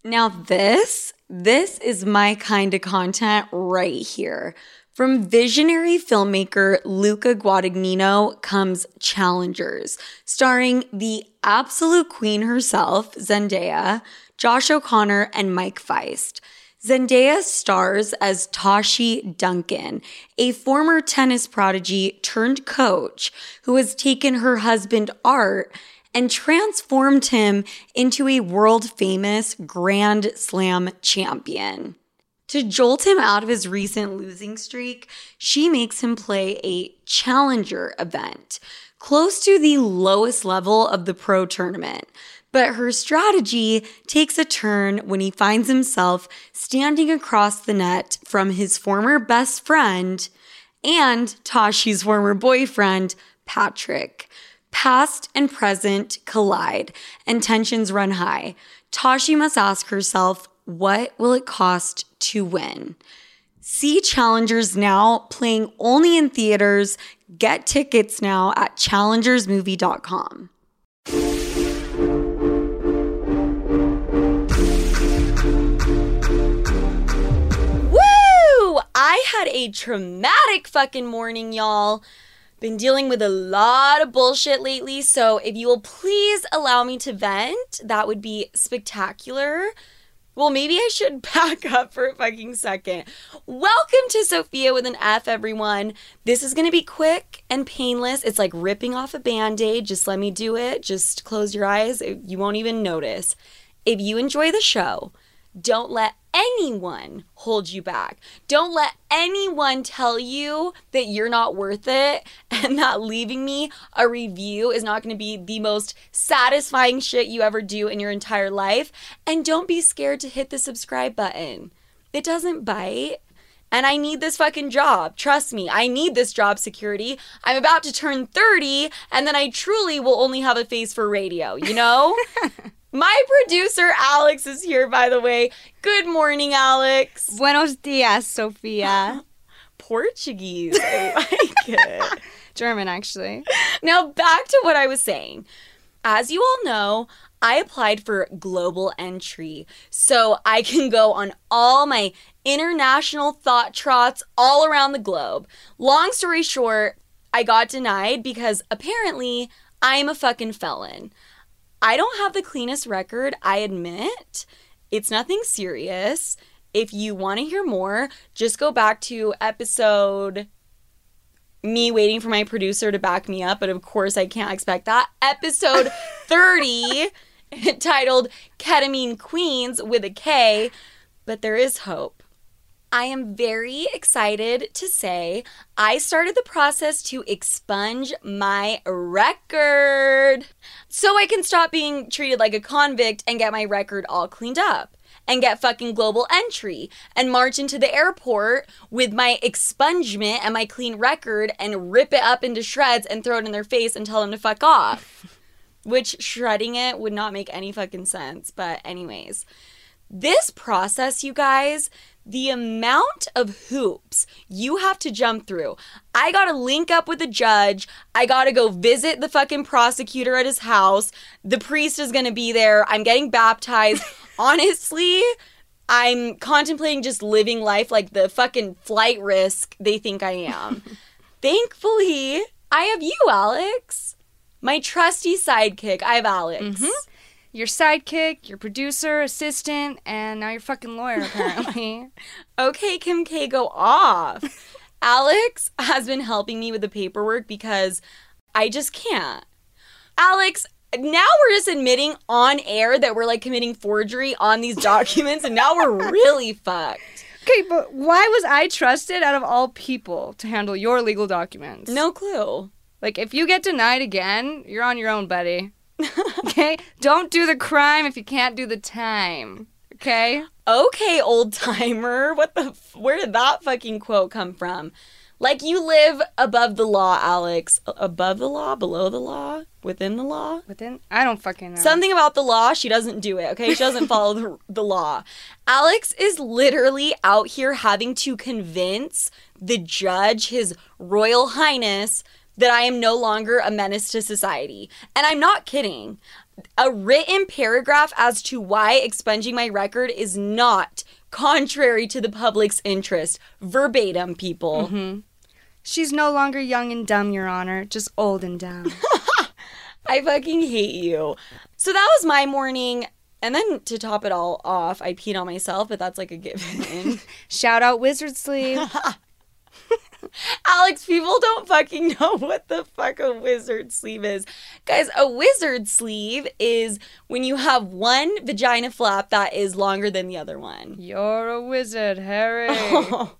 Now this is my kind of content right here. From visionary filmmaker Luca Guadagnino comes Challengers, starring the absolute queen herself, Zendaya, Josh O'Connor, and Mike Feist. Zendaya stars as Tashi Duncan, a former tennis prodigy turned coach who has taken her husband Art and transformed him into a world-famous Grand Slam champion. To jolt him out of his recent losing streak, she makes him play a challenger event, close to the lowest level of the pro tournament. But her strategy takes a turn when he finds himself standing across the net from his former best friend and Tashi's former boyfriend, Patrick. Past and present collide, and tensions run high. Tashi must ask herself, what will it cost to win? See Challengers now, playing only in theaters. Get tickets now at challengersmovie.com. Woo! I had a traumatic fucking morning, y'all. Been dealing with a lot of bullshit lately, so if you will please allow me to vent, that would be spectacular. Well, maybe I should back up for a fucking second. Welcome to Sophia with an F, everyone. This is going to be quick and painless. It's like ripping off a Band-Aid. Just let me do it. Just close your eyes. You won't even notice. If you enjoy the show, don't let anyone hold you back. Don't let anyone tell you that you're not worth it and that leaving me a review is not going to be the most satisfying shit you ever do in your entire life. And don't be scared to hit the subscribe button. It doesn't bite. And I need this fucking job. Trust me, I need this job security. I'm about to turn 30 and then I truly will only have a face for radio, you know? My producer, Alex, is here, by the way. Good morning, Alex. Buenos dias, Sophia. Portuguese. I like it. German, actually. Now, back to what I was saying. As you all know, I applied for global entry, so I can go on all my international thought trots all around the globe. Long story short, I got denied because apparently I'm a fucking felon. I don't have the cleanest record, I admit. It's nothing serious. If you want to hear more, just go back to episode... me waiting for my producer to back me up, but of course I can't expect that. Episode 30, titled Ketamine Queens with a K, but there is hope. I am very excited to say I started the process to expunge my record so I can stop being treated like a convict and get my record all cleaned up and get fucking global entry and march into the airport with my expungement and my clean record and rip it up into shreds and throw it in their face and tell them to fuck off. Which shredding it would not make any fucking sense. But anyways, this process, you guys... the amount of hoops you have to jump through. I gotta link up with the judge. I gotta go visit the fucking prosecutor at his house. The priest is gonna be there. I'm getting baptized. Honestly, I'm contemplating just living life like the fucking flight risk they think I am. Thankfully, I have you, Alex. My trusty sidekick. I have Alex. Mm-hmm. Your sidekick, your producer, assistant, and now your fucking lawyer, apparently. Okay, Kim K, go off. Alex has been helping me with the paperwork because I just can't. Alex, now we're just admitting on air that we're like committing forgery on these documents, and now we're really fucked. Okay, but why was I trusted out of all people to handle your legal documents? No clue. Like, if you get denied again, you're on your own, buddy. Okay? Don't do the crime if you can't do the time. Okay? Okay, old timer. Where did that fucking quote come from? Like you live above the law, Alex. Above the law? Below the law? Within the law? Within? I don't fucking know. Something about the law, she doesn't do it, okay? She doesn't follow the law. Alex is literally out here having to convince the judge, His Royal Highness, that I am no longer a menace to society. And I'm not kidding. a written paragraph as to why expunging my record is not contrary to the public's interest. Verbatim, people. Mm-hmm. She's no longer young and dumb, Your Honor, just old and dumb. I fucking hate you. So that was my morning. And then to top it all off, I peed on myself, but that's like a given. Shout out Wizard Sleeve. Alex, people don't fucking know what the fuck a wizard sleeve is. Guys, a wizard sleeve is when you have one vagina flap that is longer than the other one. You're a wizard, Harry. Oh.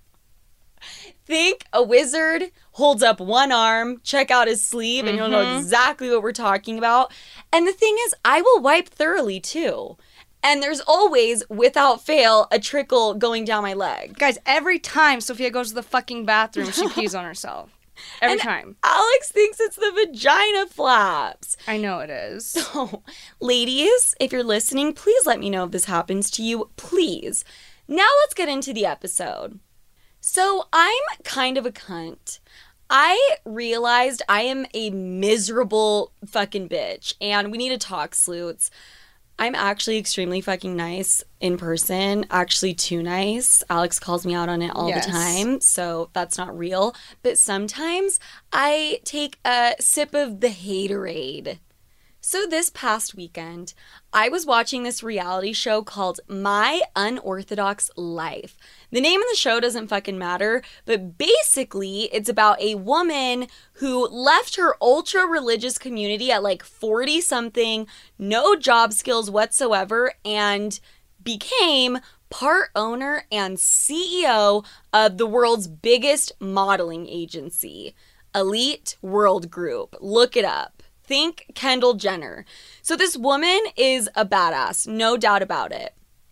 Think a wizard holds up one arm, check out his sleeve, and you'll know exactly what we're talking about. And the thing is, I will wipe thoroughly too. And there's always, without fail, a trickle going down my leg. Guys, every time Sophia goes to the fucking bathroom, she pees on herself. Every time. Alex thinks it's the vagina flaps. I know it is. So, ladies, if you're listening, please let me know if this happens to you. Please. Now let's get into the episode. So, I'm kind of a cunt. I realized I am a miserable fucking bitch, and we need to talk, sleuths. I'm actually extremely fucking nice in person, actually too nice. Alex calls me out on it all the time, so that's not real. But sometimes I take a sip of the haterade. So this past weekend, I was watching this reality show called My Unorthodox Life. The name of the show doesn't fucking matter, but basically it's about a woman who left her ultra-religious community at like 40-something, no job skills whatsoever, and became part owner and CEO of the world's biggest modeling agency, Elite World Group. Look it up. Think Kendall Jenner. So this woman is a badass, no doubt about it.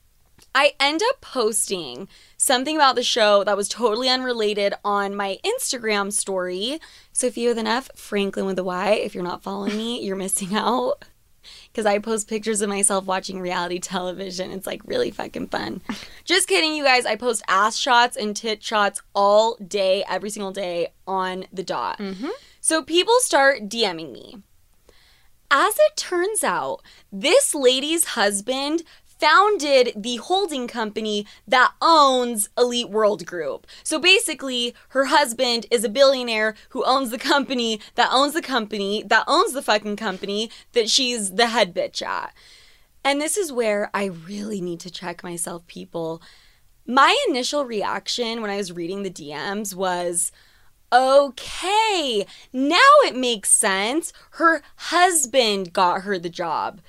I end up posting something about the show that was totally unrelated on my Instagram story. Sophia with an F, Franklin with a Y. If you're not following me, you're missing out. Because I post pictures of myself watching reality television. It's like really fucking fun. Just kidding, you guys. I post ass shots and tit shots all day, every single day on the dot. So people start DMing me. As it turns out, this lady's husband founded the holding company that owns Elite World Group. So basically, her husband is a billionaire who owns the company that owns the company that owns the fucking company that she's the head bitch at. And this is where I really need to check myself, people. My initial reaction when I was reading the DMs was, okay, now it makes sense. Her husband got her the job.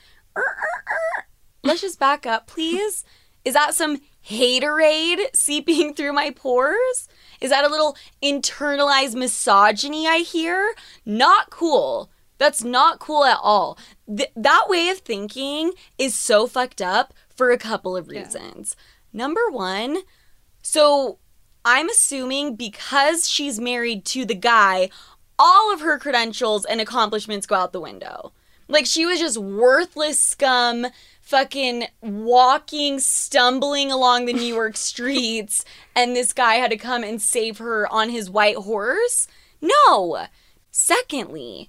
Let's just back up, please. Is that some haterade seeping through my pores? Is that a little internalized misogyny I hear? Not cool. That's not cool at all. That way of thinking is so fucked up for a couple of reasons. Number one, so I'm assuming because she's married to the guy, all of her credentials and accomplishments go out the window. Like, she was just worthless scum, fucking walking, stumbling along the New York streets, and this guy had to come and save her on his white horse? No. Secondly,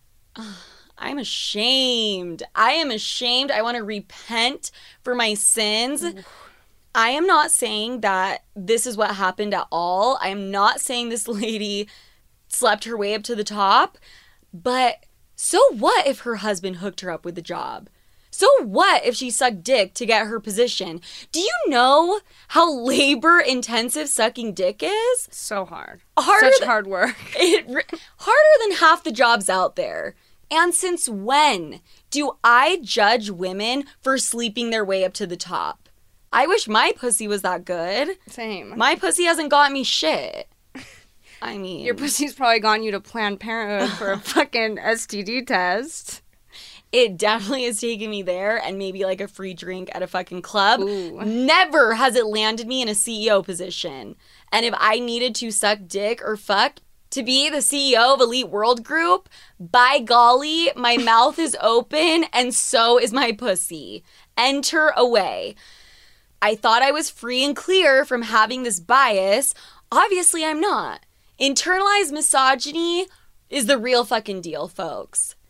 I'm ashamed. I am ashamed. I want to repent for my sins. I am not saying that this is what happened at all. I am not saying this lady slept her way up to the top. But so what if her husband hooked her up with the job? So what if she sucked dick to get her position? Do you know how labor-intensive sucking dick is? So hard. Such hard work. Harder than half the jobs out there. And since when do I judge women for sleeping their way up to the top? I wish my pussy was that good. Same. My pussy hasn't got me shit. I mean, your pussy's probably gotten you to Planned Parenthood for a fucking STD test. It definitely has taken me there and maybe like a free drink at a fucking club. Ooh. Never has it landed me in a CEO position. And if I needed to suck dick or fuck to be the CEO of Elite World Group, by golly, my mouth is open and so is my pussy. Enter away. I thought I was free and clear from having this bias. Obviously, I'm not. Internalized misogyny is the real fucking deal, folks.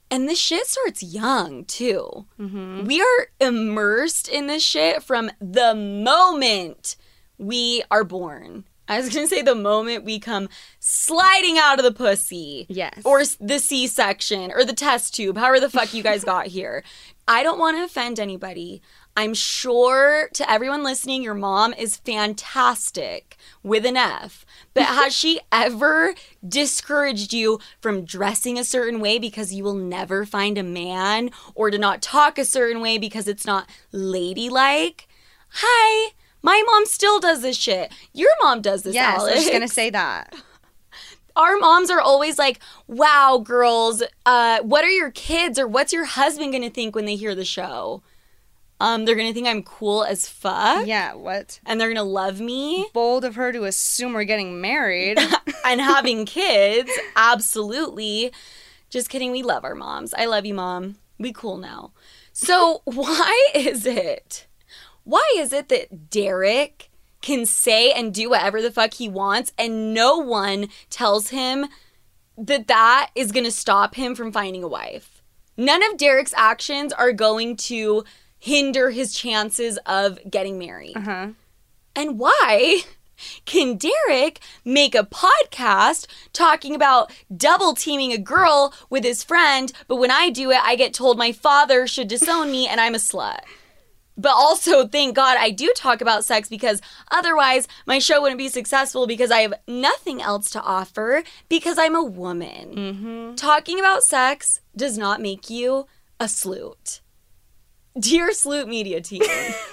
And this shit starts young, too. Mm-hmm. We are immersed in this shit from the moment we are born. I was going to say the moment we come sliding out of the pussy. Yes. Or the C-section or the test tube, however the fuck you guys got here. I don't want to offend anybody. I'm sure to everyone listening, your mom is fantastic with an F. But has she ever discouraged you from dressing a certain way because you will never find a man, or to not talk a certain way because it's not ladylike? Hi, my mom still does this shit. Your mom does this, yes, Alex. I was just going to say that. Our moms are always like, wow, girls, what are your kids or what's your husband going to think when they hear the show? They're going to think I'm cool as fuck. Yeah, what? And they're going to love me. Bold of her to assume we're getting married. And having kids. Absolutely. Just kidding. We love our moms. I love you, Mom. We cool now. So why is it that Derek can say and do whatever the fuck he wants and no one tells him that is going to stop him from finding a wife? None of Derek's actions are going to hinder his chances of getting married. Uh-huh. And why can Derek make a podcast talking about double teaming a girl with his friend, but when I do it, I get told my father should disown me and I'm a slut? But also, thank God I do talk about sex, because otherwise my show wouldn't be successful, because I have nothing else to offer because I'm a woman. Mm-hmm. Talking about sex does not make you a sleut. Dear Sleut Media team.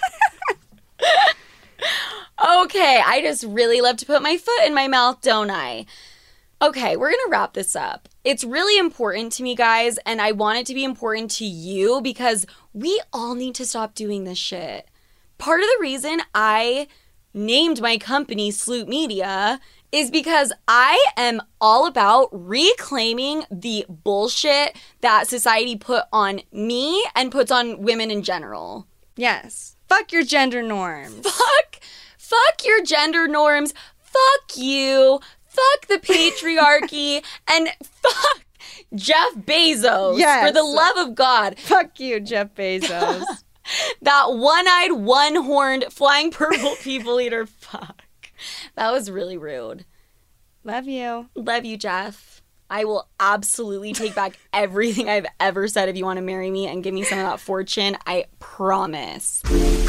Okay, I just really love to put my foot in my mouth, don't I? Okay, we're going to wrap this up. It's really important to me, guys, and I want it to be important to you because we all need to stop doing this shit. Part of the reason I named my company Sleut Media is because I am all about reclaiming the bullshit that society put on me and puts on women in general. Yes. Fuck your gender norms. Fuck your gender norms. Fuck you. Fuck the patriarchy. And fuck Jeff Bezos. Yes. For the love of God. Fuck you, Jeff Bezos. That one-eyed, one-horned, flying purple people eater. Fuck. That was really rude. Love you. Love you, Jeff. I will absolutely take back everything I've ever said if you want to marry me and give me some of that fortune. I promise.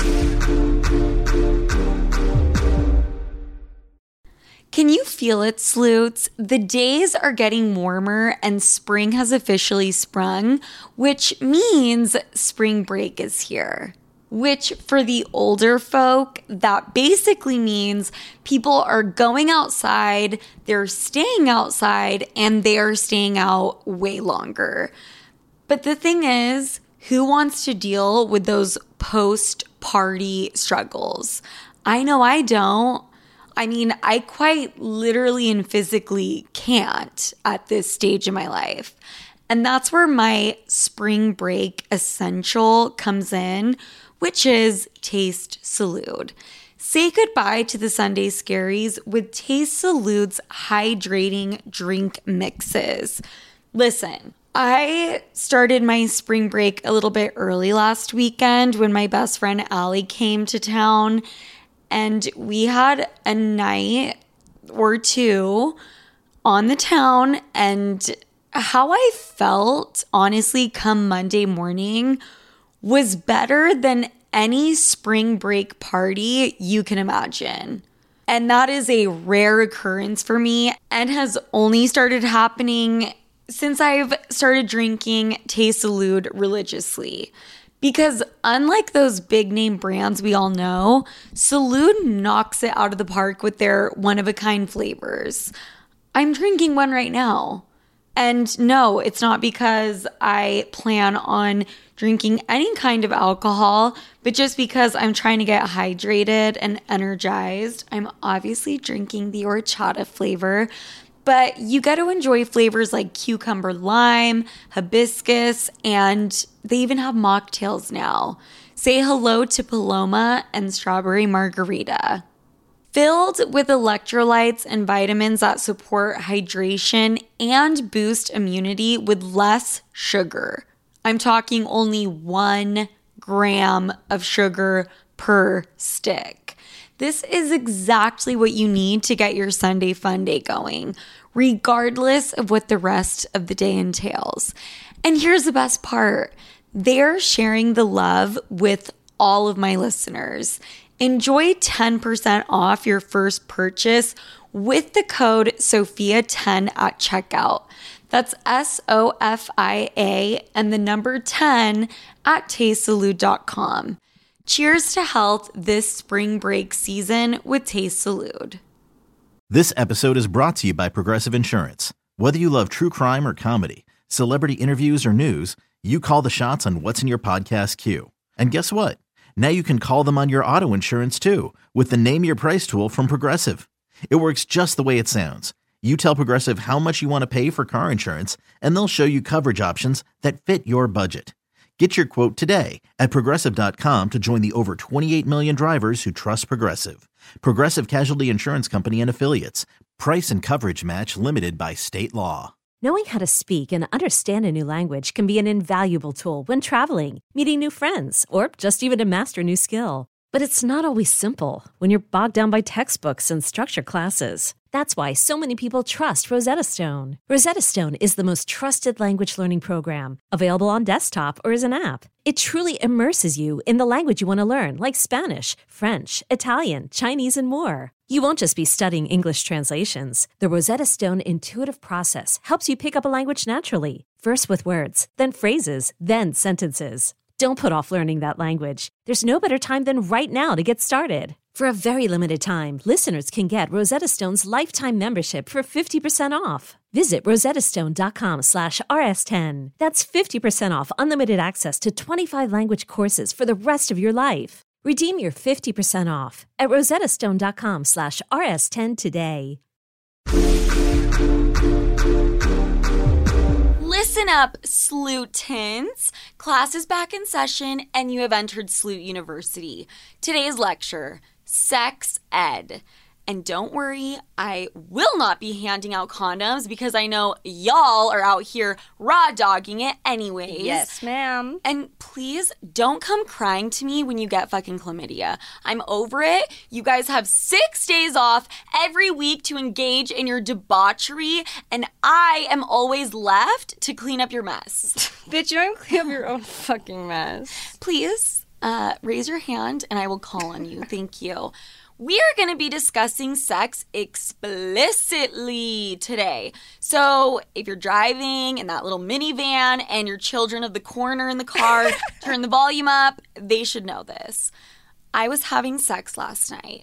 Can you feel it, sleuths? The days are getting warmer and spring has officially sprung, which means spring break is here. Which, for the older folk, that basically means people are going outside, they're staying outside, and they are staying out way longer. But the thing is, who wants to deal with those post-party struggles? I know I don't. I mean, I quite literally and physically can't at this stage in my life. And that's where my spring break essential comes in, which is Taste Salud. Say goodbye to the Sunday scaries with Taste Salud's hydrating drink mixes. Listen, I started my spring break a little bit early last weekend when my best friend Allie came to town, and we had a night or two on the town, and how I felt, honestly, come Monday morning was better than any spring break party you can imagine. And that is a rare occurrence for me and has only started happening since I've started drinking Taste Salud religiously. Because unlike those big name brands we all know, Salud knocks it out of the park with their one-of-a-kind flavors. I'm drinking one right now. And no, it's not because I plan on drinking any kind of alcohol, but just because I'm trying to get hydrated and energized. I'm obviously drinking the horchata flavor, but you get to enjoy flavors like cucumber lime, hibiscus, and they even have mocktails now. Say hello to Paloma and strawberry margarita. Filled with electrolytes and vitamins that support hydration and boost immunity with less sugar. I'm talking only 1 gram of sugar per stick. This is exactly what you need to get your Sunday fun day going, regardless of what the rest of the day entails. And here's the best part. They're sharing the love with all of my listeners. Enjoy 10% off your first purchase with the code SOFIA10 at checkout. That's SOFIA and the number 10 at tastesalud.com. Cheers to health this spring break season with Taste Salud. This episode is brought to you by Progressive Insurance. Whether you love true crime or comedy, celebrity interviews or news, you call the shots on what's in your podcast queue. And guess what? Now you can call them on your auto insurance too with the Name Your Price tool from Progressive. It works just the way it sounds. You tell Progressive how much you want to pay for car insurance, and they'll show you coverage options that fit your budget. Get your quote today at Progressive.com to join the over 28 million drivers who trust Progressive. Progressive Casualty Insurance Company and Affiliates. Price and coverage match limited by state law. Knowing how to speak and understand a new language can be an invaluable tool when traveling, meeting new friends, or just even to master a new skill. But it's not always simple when you're bogged down by textbooks and structured classes. That's why so many people trust Rosetta Stone. Rosetta Stone is the most trusted language learning program, available on desktop or as an app. It truly immerses you in the language you want to learn, like Spanish, French, Italian, Chinese, and more. You won't just be studying English translations. The Rosetta Stone intuitive process helps you pick up a language naturally, first with words, then phrases, then sentences. Don't put off learning that language. There's no better time than right now to get started. For a very limited time, listeners can get Rosetta Stone's lifetime membership for 50% off. Visit rosettastone.com/rs10. That's 50% off unlimited access to 25 language courses for the rest of your life. Redeem your 50% off at rosettastone.com/rs10 today. Listen up, Slootins. Class is back in session and you have entered Sloot University. Today's lecture, Sex Ed. And don't worry, I will not be handing out condoms because I know y'all are out here raw dogging it anyways. Yes, ma'am. And please don't come crying to me when you get fucking chlamydia. I'm over it. You guys have 6 days off every week to engage in your debauchery, and I am always left to clean up your mess. Bitch, you don't clean up your own fucking mess. Please raise your hand and I will call on you. Thank you. We are going to be discussing sex explicitly today. So if you're driving in that little minivan and your children of the corner in the car turn the volume up, they should know this. I was having sex last night.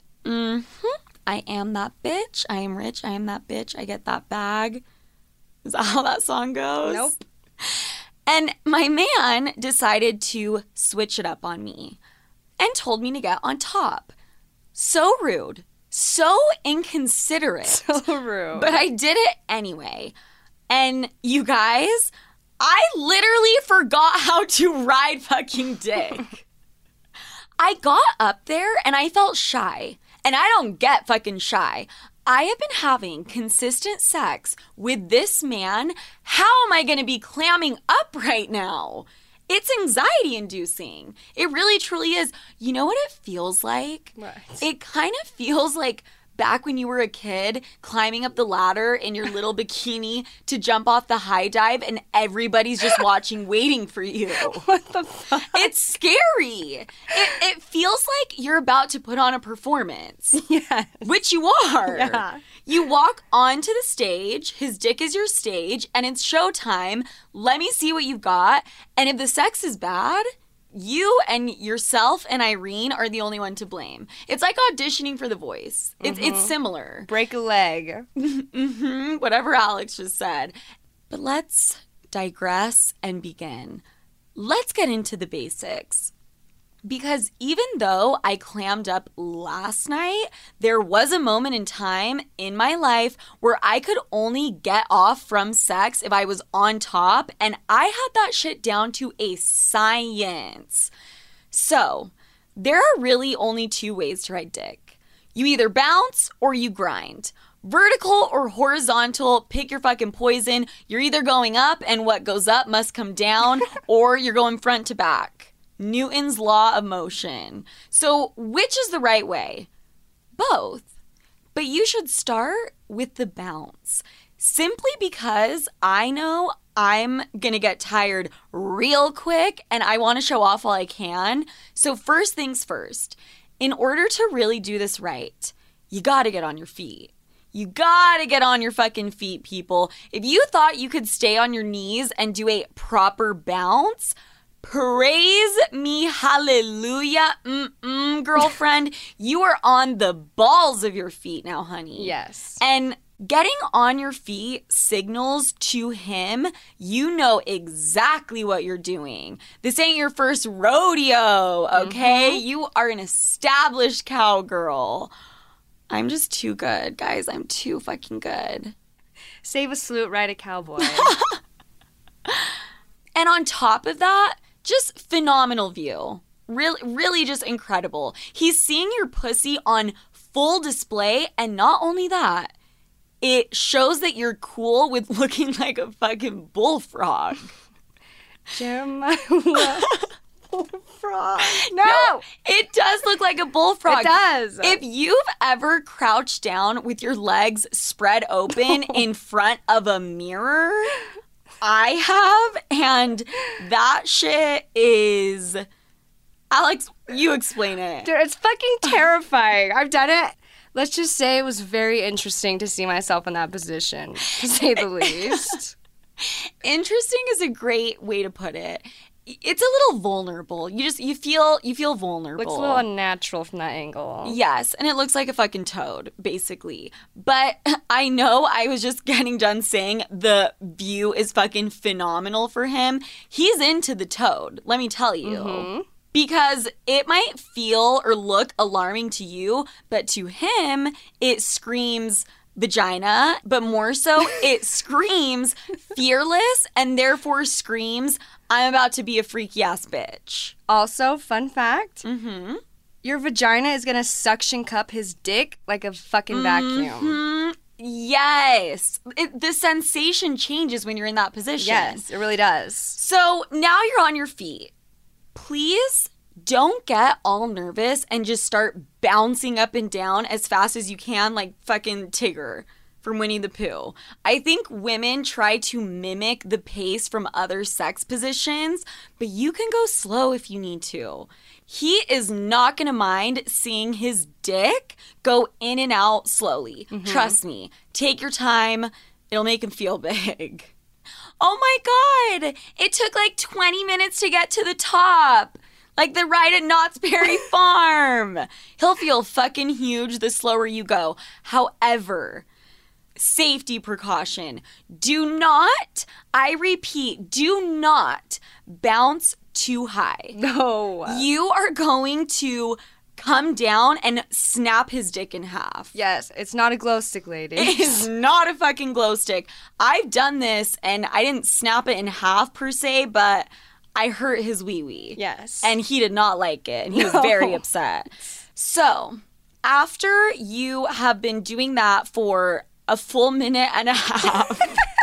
I am that bitch. I am rich. I am that bitch. I get that bag. Is that how that song goes? Nope. And my man decided to switch it up on me and told me to get on top. So rude. So inconsiderate. So rude. But I did it anyway. And you guys, I literally forgot how to ride fucking dick. I got up there and I felt shy. And I don't get fucking shy. I have been having consistent sex with this man. How am I going to be clamming up right now? It's anxiety inducing. It really truly is. You know what it feels like? What? It kind of feels like back when you were a kid climbing up the ladder in your little bikini to jump off the high dive and everybody's just watching, waiting for you. What the fuck? It's scary. It feels like you're about to put on a performance. Yes. Which you are. Yeah. You walk onto the stage, his dick is your stage, and it's showtime. Let me see what you've got. And if the sex is bad, you and yourself and Irene are the only one to blame. It's like auditioning for The Voice. It's similar. Break a leg. Whatever Alex just said. But let's digress and begin. Let's get into the basics. Because even though I clammed up last night, there was a moment in time in my life where I could only get off from sex if I was on top, and I had that shit down to a science. So, there are really only two ways to ride dick. You either bounce or you grind. Vertical or horizontal, pick your fucking poison. You're either going up and what goes up must come down, or you're going front to back. Newton's law of motion. So which is the right way? Both. But you should start with the bounce. Simply because I know I'm gonna get tired real quick and I wanna show off while I can. So first things first, in order to really do this right, you gotta get on your feet. You gotta get on your fucking feet, people. If you thought you could stay on your knees and do a proper bounce, praise me, hallelujah, girlfriend. You are on the balls of your feet now, honey. Yes. And getting on your feet signals to him you know exactly what you're doing. This ain't your first rodeo, okay? You are an established cowgirl. I'm just too good, guys. I'm too fucking good. Save a salute, ride a cowboy. And on top of that, just phenomenal view. Really just incredible. He's seeing your pussy on full display, and not only that, it shows that you're cool with looking like a fucking bullfrog. Jeremiah. Bullfrog. No! It does look like a bullfrog. It does. If you've ever crouched down with your legs spread open in front of a mirror, I have, and that shit is... Alex, you explain it. Dude, it's fucking terrifying. I've done it. Let's just say it was very interesting to see myself in that position, to say the least. Interesting is a great way to put it. It's a little vulnerable. You feel vulnerable. Looks a little unnatural from that angle. Yes, and it looks like a fucking toad, basically. But I know I was just getting done saying the view is fucking phenomenal for him. He's into the toad, let me tell you. Mm-hmm. Because it might feel or look alarming to you, but to him, it screams vagina, but more so, it screams fearless and therefore screams, I'm about to be a freaky ass bitch. Also, fun fact, your vagina is going to suction cup his dick like a fucking vacuum. Yes. The sensation changes when you're in that position. Yes, it really does. So now you're on your feet. Please don't get all nervous and just start bouncing up and down as fast as you can like fucking Tigger from Winnie the Pooh. I think women try to mimic the pace from other sex positions, but you can go slow if you need to. He is not going to mind seeing his dick go in and out slowly. Trust me. Take your time. It'll make him feel big. Oh my God, it took like 20 minutes to get to the top. Like the ride at Knott's Berry Farm. He'll feel fucking huge the slower you go. However, safety precaution. Do not, I repeat, do not bounce too high. No. You are going to come down and snap his dick in half. Yes, it's not a glow stick, lady. It is not a fucking glow stick. I've done this, and I didn't snap it in half per se, but I hurt his wee-wee. Yes. And he did not like it, and he was very upset. So, after you have been doing that for a full minute and a half,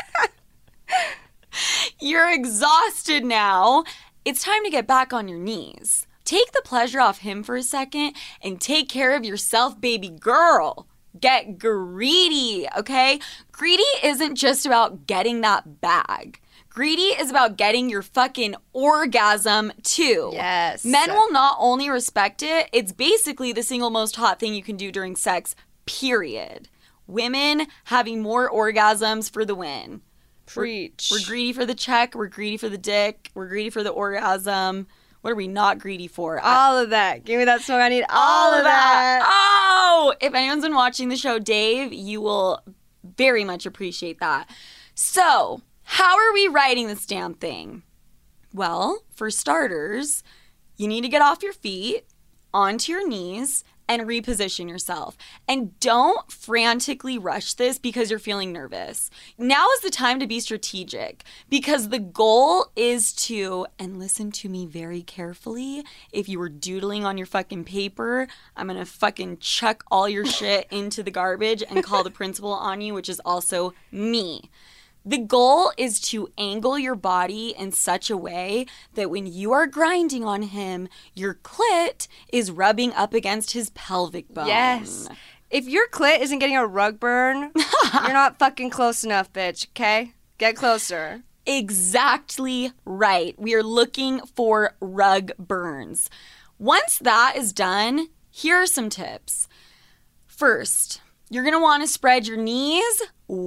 you're exhausted now. It's time to get back on your knees. Take the pleasure off him for a second and take care of yourself, baby girl. Get greedy, okay? Greedy isn't just about getting that bag. Greedy is about getting your fucking orgasm too. Yes. Men will not only respect it, it's basically the single most hot thing you can do during sex, period. Women having more orgasms for the win. Preach. We're greedy for the check, we're greedy for the dick, we're greedy for the orgasm. What are we not greedy for? All of that. Give me that song. I need all of that. Oh! If anyone's been watching the show, Dave, you will very much appreciate that. So, how are we writing this damn thing? Well, for starters, you need to get off your feet, onto your knees, and reposition yourself. And don't frantically rush this because you're feeling nervous. Now is the time to be strategic because the goal is to, and listen to me very carefully, if you were doodling on your fucking paper, I'm gonna fucking chuck all your shit into the garbage and call the principal on you, which is also me. The goal is to angle your body in such a way that when you are grinding on him, your clit is rubbing up against his pelvic bone. Yes. If your clit isn't getting a rug burn, you're not fucking close enough, bitch, okay? Get closer. Exactly right. We are looking for rug burns. Once that is done, here are some tips. First, you're going to want to spread your knees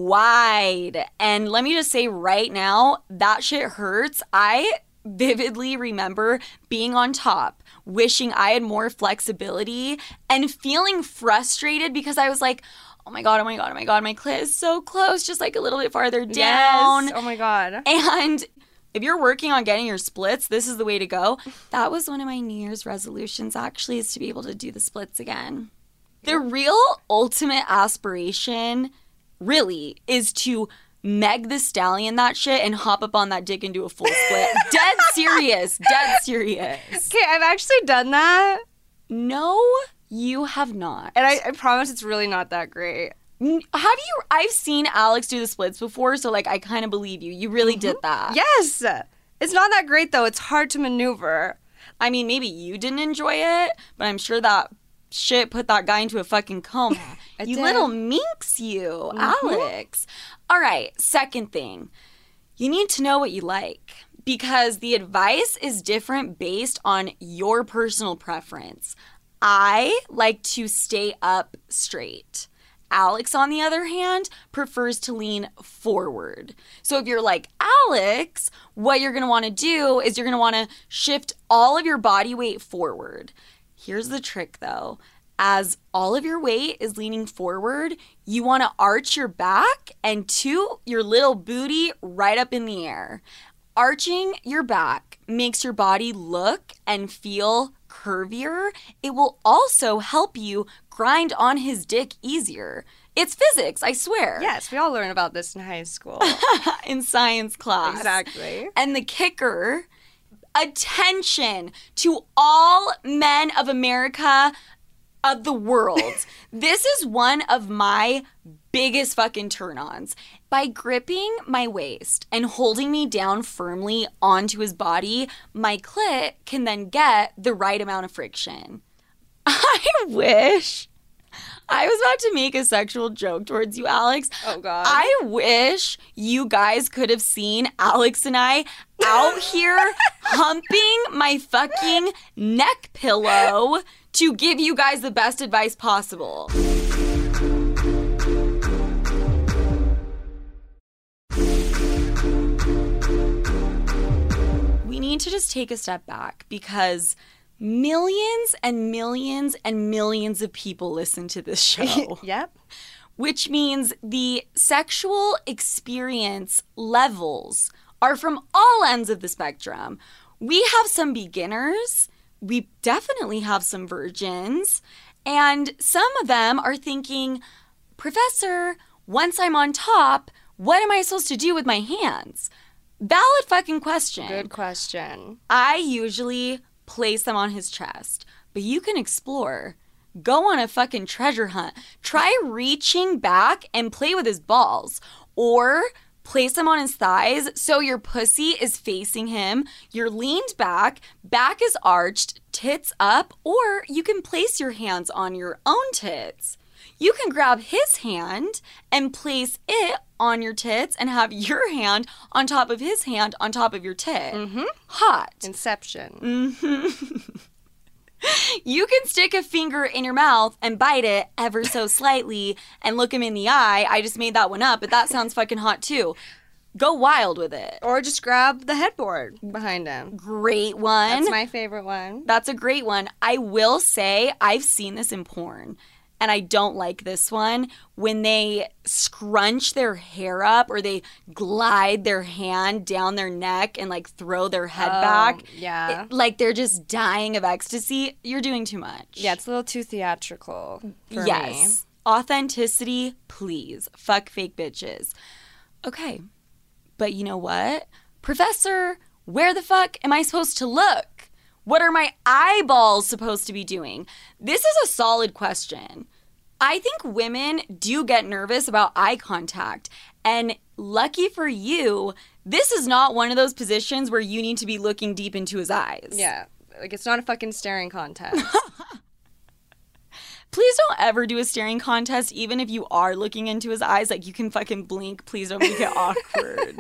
wide. And let me just say right now, that shit hurts. I vividly remember being on top, wishing I had more flexibility and feeling frustrated because I was like, oh my God, my clit is so close, just like a little bit farther down. Yes. Oh my God. And if you're working on getting your splits, this is the way to go. That was one of my New Year's resolutions, actually, is to be able to do the splits again. The real ultimate aspiration, really, is to Meg the Stallion that shit and hop up on that dick and do a full split. Dead serious. Okay, I've actually done that. No, you have not. And I promise it's really not that great. I've seen Alex do the splits before, so like I kind of believe you. You really did that. Yes. It's not that great, though. It's hard to maneuver. I mean, maybe you didn't enjoy it, but I'm sure that shit put that guy into a fucking coma. You little minx, you, Alex. All right, second thing. You need to know what you like because the advice is different based on your personal preference. I like to stay up straight. Alex, on the other hand, prefers to lean forward. So if you're like Alex, what you're going to want to do is you're going to want to shift all of your body weight forward. Here's the trick, though. As all of your weight is leaning forward, you want to arch your back and toot your little booty right up in the air. Arching your back makes your body look and feel curvier. It will also help you grind on his dick easier. It's physics, I swear. Yes, we all learn about this in high school. In science class. Exactly. And the kicker, attention to all men of America, of the world. This is one of my biggest fucking turn-ons. By gripping my waist and holding me down firmly onto his body, my clit can then get the right amount of friction. I wish I was about to make a sexual joke towards you, Alex. Oh, God. I wish you guys could have seen Alex and I out here humping my fucking neck pillow to give you guys the best advice possible. We need to just take a step back because millions and millions and millions of people listen to this show. Yep. Which means the sexual experience levels are from all ends of the spectrum. We have some beginners. We definitely have some virgins. And some of them are thinking, Professor, once I'm on top, what am I supposed to do with my hands? Valid fucking question. Good question. I usually place them on his chest, but you can explore. Go on a fucking treasure hunt. Try reaching back and play with his balls. Or place them on his thighs so your pussy is facing him. You're leaned back, back is arched, tits up, or you can place your hands on your own tits. You can grab his hand and place it on your tits and have your hand on top of his hand on top of your tit. Mm-hmm. Hot. Inception. Mm-hmm. You can stick a finger in your mouth and bite it ever so slightly and look him in the eye. I just made that one up, but that sounds fucking hot too. Go wild with it. Or just grab the headboard behind him. Great one. That's my favorite one. That's a great one. I will say I've seen this in porn. and I don't like this one, when they scrunch their hair up or they glide their hand down their neck and like throw their head back. Yeah. Like they're just dying of ecstasy. You're doing too much. Yeah, it's a little too theatrical for me. Yes. Authenticity, please. Fuck fake bitches. Okay. But you know what? Professor, where the fuck am I supposed to look? What are my eyeballs supposed to be doing? This is a solid question. I think women do get nervous about eye contact. And lucky for you, this is not one of those positions where you need to be looking deep into his eyes. Yeah. Like, it's not a fucking staring contest. Please don't ever do a staring contest, even if you are looking into his eyes. Like, you can fucking blink. Please don't make it awkward.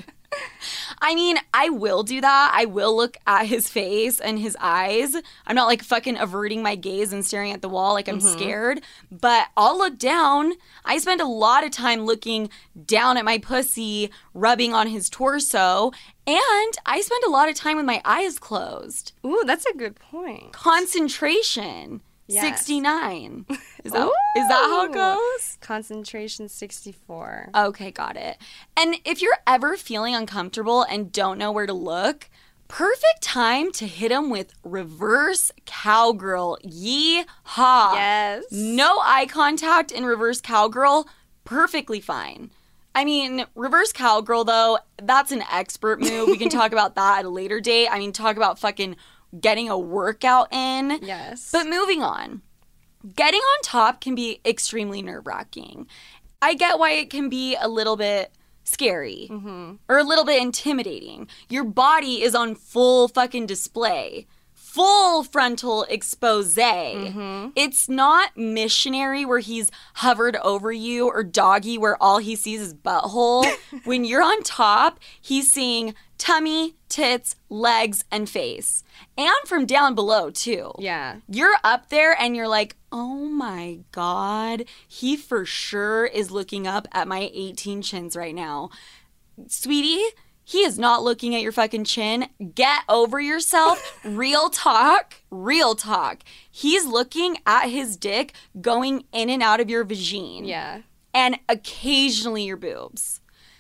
I mean, I will do that. I will look at his face and his eyes. I'm not like fucking averting my gaze and staring at the wall like I'm scared, but I'll look down. I spend a lot of time looking down at my pussy, rubbing on his torso, and I spend a lot of time with my eyes closed. Ooh, that's a good point. Concentration. Yes. 69. Is that how it goes? Concentration 64. Okay, got it. And if you're ever feeling uncomfortable and don't know where to look, perfect time to hit him with reverse cowgirl. Yee-haw. Yes. No eye contact in reverse cowgirl, perfectly fine. I mean, reverse cowgirl, though, that's an expert move. We can talk about that at a later date. I mean, talk about fucking getting a workout in. Yes. But moving on. Getting on top can be extremely nerve-wracking. I get why it can be a little bit scary or a little bit intimidating. Your body is on full fucking display. Full frontal expose. It's not missionary where he's hovered over you or doggy where all he sees is butthole. When you're on top, he's seeing tummy, tits, legs, and face. And from down below, too. Yeah. You're up there and you're like, oh my God, he for sure is looking up at my 18 chins right now. Sweetie, he is not looking at your fucking chin. Get over yourself. Real talk. Real talk. He's looking at his dick going in and out of your vagine. Yeah. And occasionally your boobs.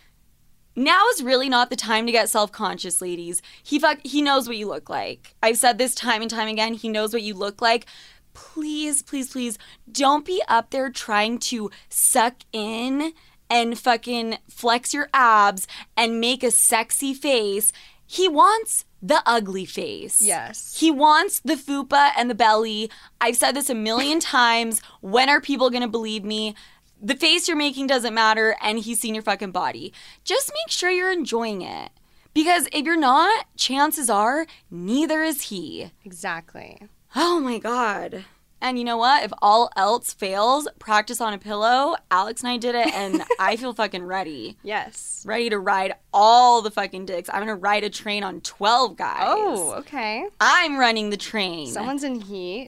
Now is really not the time to get self-conscious, ladies. He knows what you look like. I've said this time and time again. He knows what you look like. Please, please, please don't be up there trying to suck in and fucking flex your abs and make a sexy face. He wants the ugly face. Yes. He wants the fupa and the belly. I've said this a million times. When are people going to believe me? The face you're making doesn't matter, and he's seen your fucking body. Just make sure you're enjoying it. Because if you're not, chances are, neither is he. Exactly. Oh my God. And you know what? If all else fails, practice on a pillow. Alex and I did it, and I feel fucking ready. Yes. Ready to ride all the fucking dicks. I'm going to ride a train on 12 guys. Oh, okay. I'm running the train. Someone's in heat.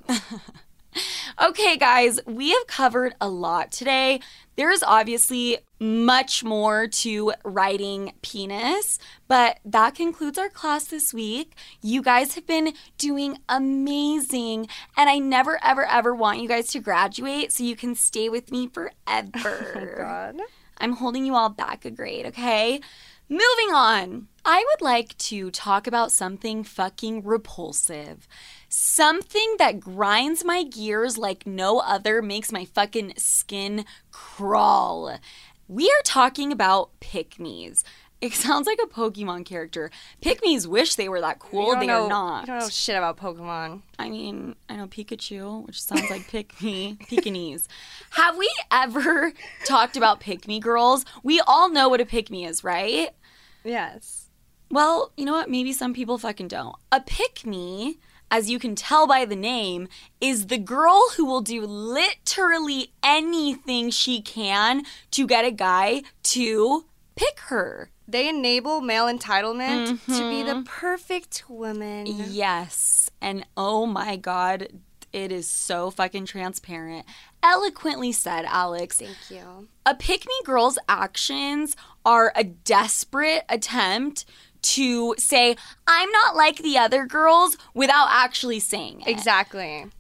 Okay, guys, we have covered a lot today. There's obviously much more to writing penis, but that concludes our class this week. You guys have been doing amazing, and I never, ever, ever want you guys to graduate so you can stay with me forever. Oh, God. I'm holding you all back a grade, okay? Moving on. I would like to talk about something fucking repulsive. Something that grinds my gears like no other, makes my fucking skin crawl. We are talking about pick-me's. It sounds like a Pokemon character. Pick-me's wish they were that cool. They are not. You don't know shit about Pokemon. I mean, I know Pikachu, which sounds like pick-me, Pekingese. Have we ever talked about pick-me girls? We all know what a pick-me is, right? Yes. Well, you know what? Maybe some people fucking don't. A pick-me, as you can tell by the name, is the girl who will do literally anything she can to get a guy to pick her. They enable male entitlement to be the perfect woman. Yes. And oh my God, it is so fucking transparent. Eloquently said, Alex. Thank you. A pick-me girl's actions are a desperate attempt to say, I'm not like the other girls, without actually saying it. Exactly.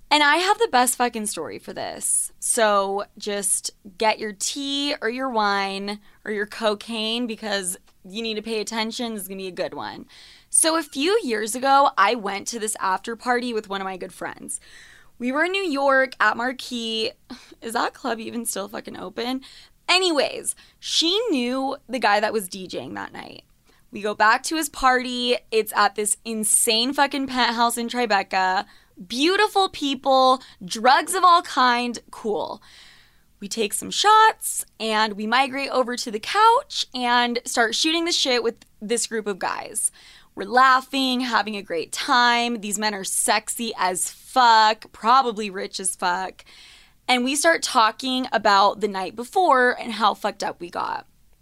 And I have the best fucking story for this. So just get your tea or your wine or your cocaine because you need to pay attention. This is going to be a good one. So a few years ago, I went to this after party with one of my good friends. We were in New York at Marquee. Is that club even still fucking open? Anyways, she knew the guy that was DJing that night. We go back to his party. It's at this insane fucking penthouse in Tribeca. Beautiful people, drugs of all kind, cool. We take some shots and we migrate over to the couch and start shooting the shit with this group of guys. We're laughing, having a great time. These men are sexy as fuck, probably rich as fuck. And we start talking about the night before and how fucked up we got.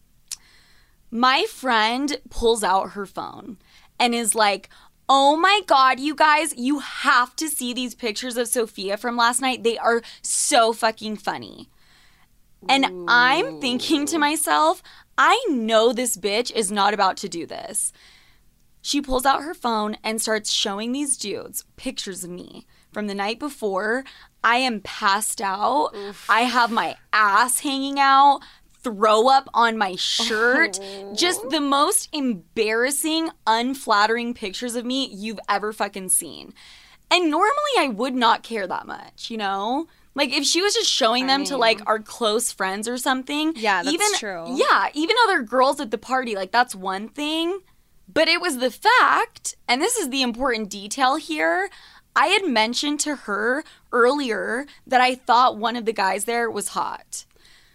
My friend pulls out her phone and is like, oh my God, you guys, you have to see these pictures of Sophia from last night. They are so fucking funny. And I'm thinking to myself, I know this bitch is not about to do this. She pulls out her phone and starts showing these dudes pictures of me from the night before. I am passed out. Oof. I have my ass hanging out. Throw up on my shirt. Just the most embarrassing, unflattering pictures of me you've ever fucking seen. And normally I would not care that much, you know? Like if she was just showing them to like our close friends or something. Yeah, that's true. Yeah, even other girls at the party, like that's one thing. But it was the fact, and this is the important detail here, I had mentioned to her earlier that I thought one of the guys there was hot.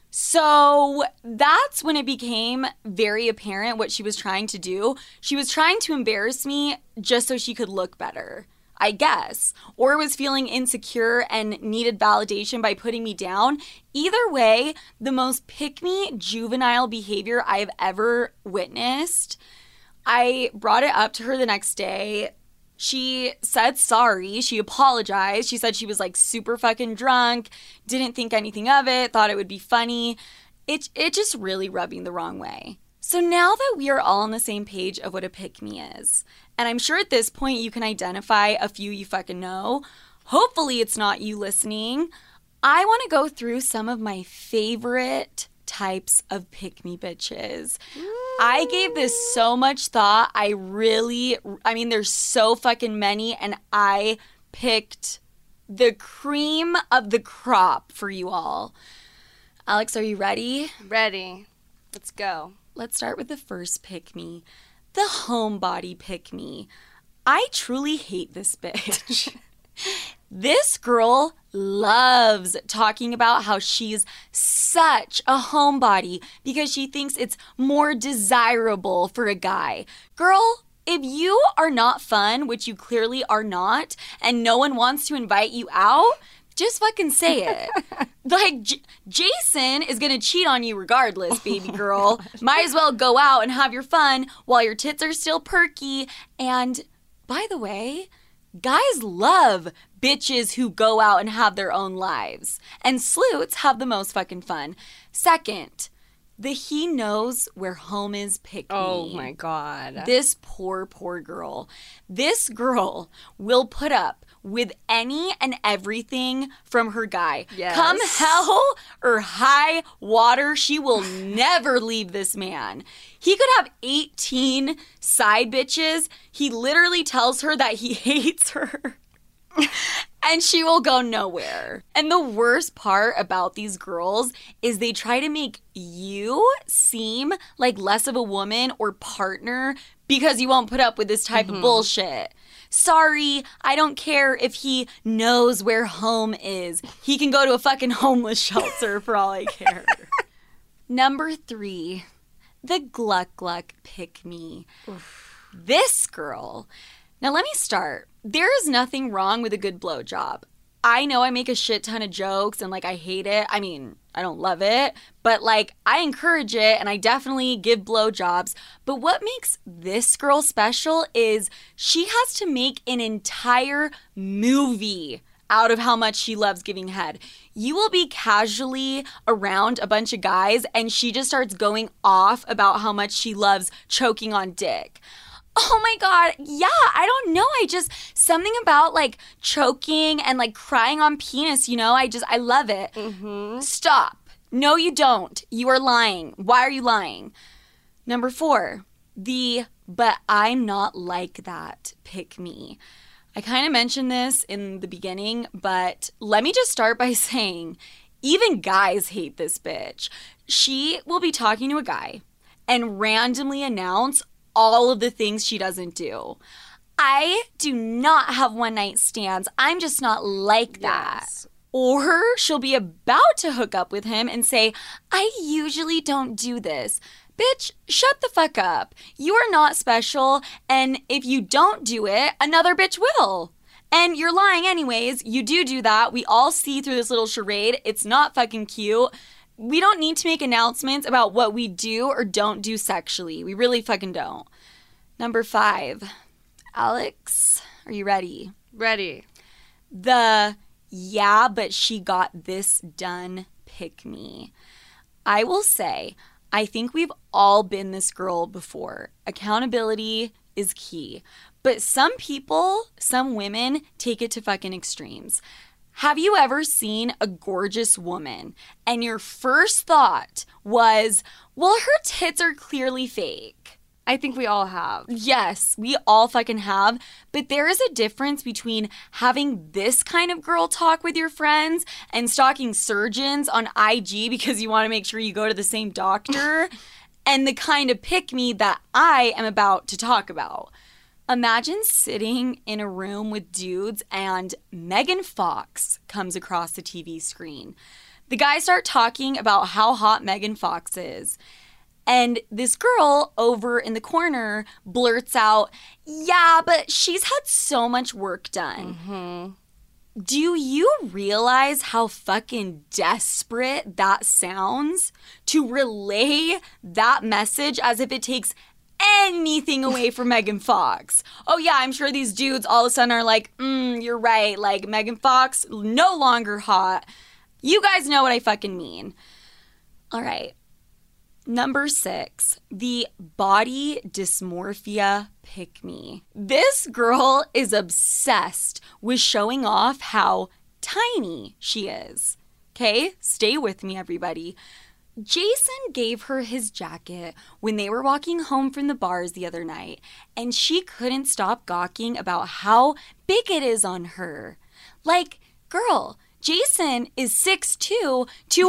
So that's when it became very apparent what she was trying to do. She was trying to embarrass me just so she could look better, I guess. Or was feeling insecure and needed validation by putting me down. Either way, the most pick-me juvenile behavior I've ever witnessed. I brought it up to her the next day. She said sorry. She apologized. She said she was like super fucking drunk, didn't think anything of it, thought it would be funny. It just really rubbed me the wrong way. So now that we are all on the same page of what a pick-me is, and I'm sure at this point you can identify a few you fucking know, hopefully it's not you listening, I want to go through some of my favorite types of pick-me bitches. I gave this so much thought. I mean, there's so fucking many, and I picked the cream of the crop for you all. Alex, are you ready? Ready. Let's go. Let's start with the first pick-me. The homebody pick-me. I truly hate this bitch. This girl loves talking about how she's such a homebody because she thinks it's more desirable for a guy. Girl, if you are not fun, which you clearly are not, and no one wants to invite you out, just fucking say it. Like, Jason is gonna cheat on you regardless, baby girl. Might as well go out and have your fun while your tits are still perky. And, by the way, guys love bitches who go out and have their own lives. And sleuths have the most fucking fun. Second, the he knows where home is pick me. Oh my God. This poor girl. This girl will put up with any and everything from her guy. Yes. Come hell or high water, she will never leave this man. He could have 18 side bitches. He literally tells her that he hates her. And she will go nowhere. And the worst part about these girls is they try to make you seem like less of a woman or partner because you won't put up with this type of bullshit. Sorry, I don't care if he knows where home is. He can go to a fucking homeless shelter for all I care. Number 3, the Gluck Gluck pick me. This girl. Now let me start. There is nothing wrong with a good blowjob. I know I make a shit ton of jokes and like I hate it. I mean, I don't love it, but like I encourage it and I definitely give blowjobs. But what makes this girl special is she has to make an entire movie out of how much she loves giving head. You will be casually around a bunch of guys and she just starts going off about how much she loves choking on dick. Oh my God. Yeah, I don't know. Something about like choking and like crying on penis, I love it. Stop. No, you don't. You are lying. Why are you lying? Number 4, but I'm not like that, pick me. I kind of mentioned this in the beginning, but let me just start by saying, even guys hate this bitch. She will be talking to a guy and randomly announce all of the things she doesn't do. I do not have one-night stands. I'm just not like that. Yes. Or she'll be about to hook up with him and say, I usually don't do this. Bitch, shut the fuck up. You are not special, and if you don't do it, another bitch will. And you're lying anyways. You do that. We all see through this little charade. It's not fucking cute. We don't need to make announcements about what we do or don't do sexually. We really fucking don't. Number 5. Alex, are you ready? Ready. Yeah, but she got this done, pick me. I will say, I think we've all been this girl before. Accountability is key. But some women take it to fucking extremes. Have you ever seen a gorgeous woman and your first thought was, well, her tits are clearly fake? I think we all have. Yes, we all fucking have. But there is a difference between having this kind of girl talk with your friends and stalking surgeons on IG because you want to make sure you go to the same doctor and the kind of pick-me that I am about to talk about. Imagine sitting in a room with dudes and Megan Fox comes across the TV screen. The guys start talking about how hot Megan Fox is. And this girl over in the corner blurts out, yeah, but she's had so much work done. Do you realize how fucking desperate that sounds to relay that message as if it takes anything away from Megan Fox? Oh yeah, I'm sure these dudes all of a sudden are like, you're right, like Megan Fox, no longer hot. You guys know what I fucking mean. All right. Number 6, the body dysmorphia pick me. This girl is obsessed with showing off how tiny she is. Okay, stay with me, everybody. Jason gave her his jacket when they were walking home from the bars the other night, and she couldn't stop gawking about how big it is on her. Like, girl, Jason is 6'2",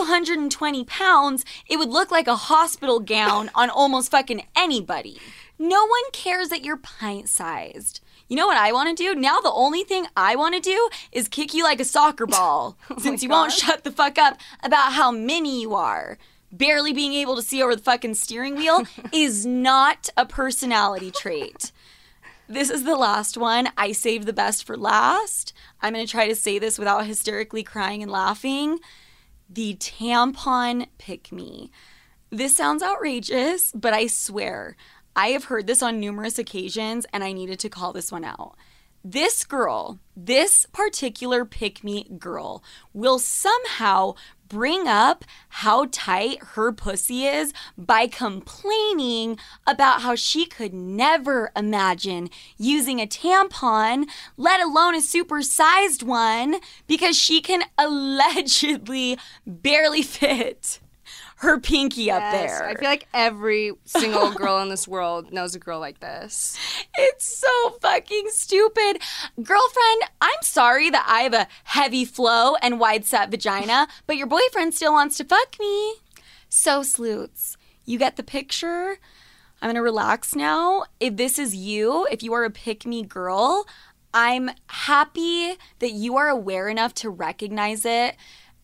220 pounds. It would look like a hospital gown on almost fucking anybody. No one cares that you're pint-sized. You know what I want to do? Now the only thing I want to do is kick you like a soccer ball since you won't shut the fuck up about how mini you are. Barely being able to see over the fucking steering wheel is not a personality trait. This is the last one. I saved the best for last. I'm going to try to say this without hysterically crying and laughing. The tampon pick me. This sounds outrageous, but I swear, I have heard this on numerous occasions and I needed to call this one out. This girl, this particular pick me girl, will somehow bring up how tight her pussy is by complaining about how she could never imagine using a tampon, let alone a supersized one, because she can allegedly barely fit her pinky up there. I feel like every single girl in this world knows a girl like this. It's so fucking stupid. Girlfriend, I'm sorry that I have a heavy flow and wide set vagina, but your boyfriend still wants to fuck me. So, sleuths, you get the picture? I'm going to relax now. If this is you, if you are a pick-me girl, I'm happy that you are aware enough to recognize it.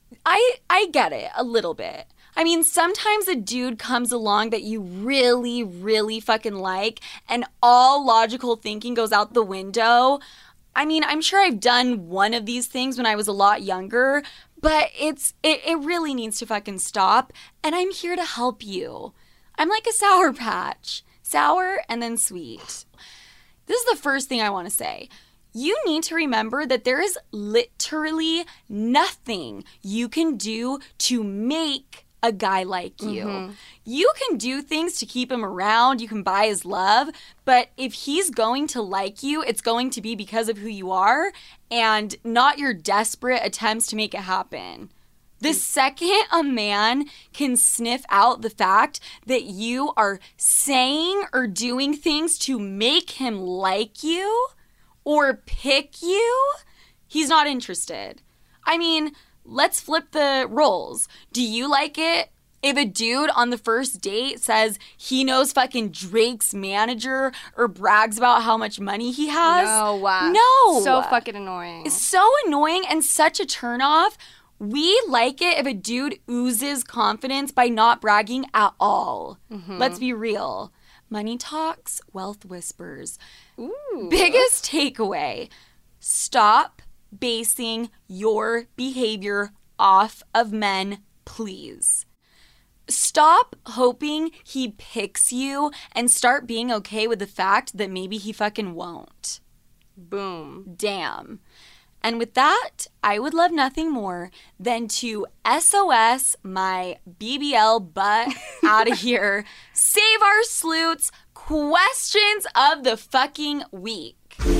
I get it a little bit. I mean, sometimes a dude comes along that you really, really fucking like, and all logical thinking goes out the window. I mean, I'm sure I've done one of these things when I was a lot younger, but it really needs to fucking stop, and I'm here to help you. I'm like a Sour Patch. Sour and then sweet. This is the first thing I want to say. You need to remember that there is literally nothing you can do to make a guy like you. You can do things to keep him around. You can buy his love. But if he's going to like you, it's going to be because of who you are and not your desperate attempts to make it happen. The second a man can sniff out the fact that you are saying or doing things to make him like you or pick you, he's not interested. I mean, let's flip the roles. Do you like it if a dude on the first date says he knows fucking Drake's manager or brags about how much money he has? No. So fucking annoying. It's so annoying and such a turnoff. We like it if a dude oozes confidence by not bragging at all. Let's be real. Money talks, wealth whispers. Ooh. Biggest takeaway. Stop basing your behavior off of men, please. Stop hoping he picks you and start being okay with the fact that maybe he fucking won't. Boom. Damn. And with that, I would love nothing more than to SOS my BBL butt out of here. Save our sleuths. Questions of the fucking week.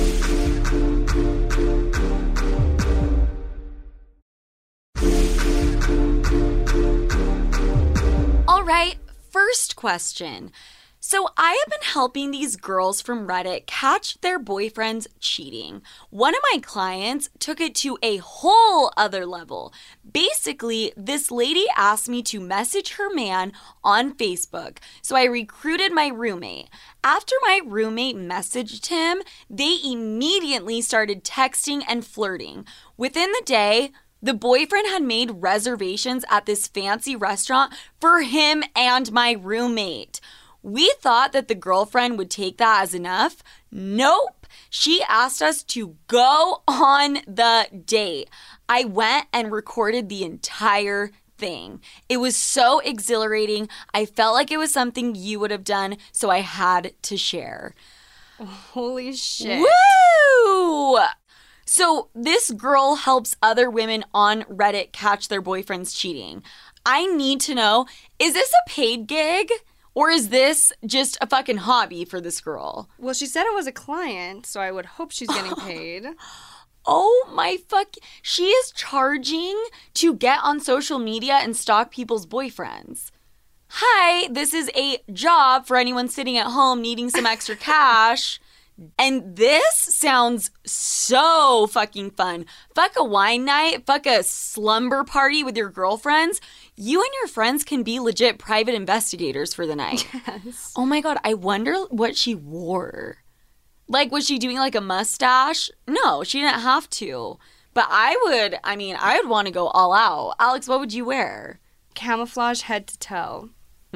All right, first question. So I have been helping these girls from Reddit catch their boyfriends cheating. One of my clients took it to a whole other level. Basically, this lady asked me to message her man on Facebook. So I recruited my roommate. After my roommate messaged him, they immediately started texting and flirting. Within the day, the boyfriend had made reservations at this fancy restaurant for him and my roommate. We thought that the girlfriend would take that as enough. Nope. She asked us to go on the date. I went and recorded the entire thing. It was so exhilarating. I felt like it was something you would have done, so I had to share. Holy shit. Woo! So this girl helps other women on Reddit catch their boyfriends cheating. I need to know, is this a paid gig? Or is this just a fucking hobby for this girl? Well, she said it was a client, so I would hope she's getting paid. Oh my fuck. She is charging to get on social media and stalk people's boyfriends. Hi, this is a job for anyone sitting at home needing some extra cash. And this sounds so fucking fun. Fuck a wine night, fuck a slumber party with your girlfriends. You and your friends can be legit private investigators for the night. Yes. Oh my God, I wonder what she wore. Like, was she doing like a mustache? No, she didn't have to. But I would want to go all out. Alex, what would you wear? Camouflage head to toe.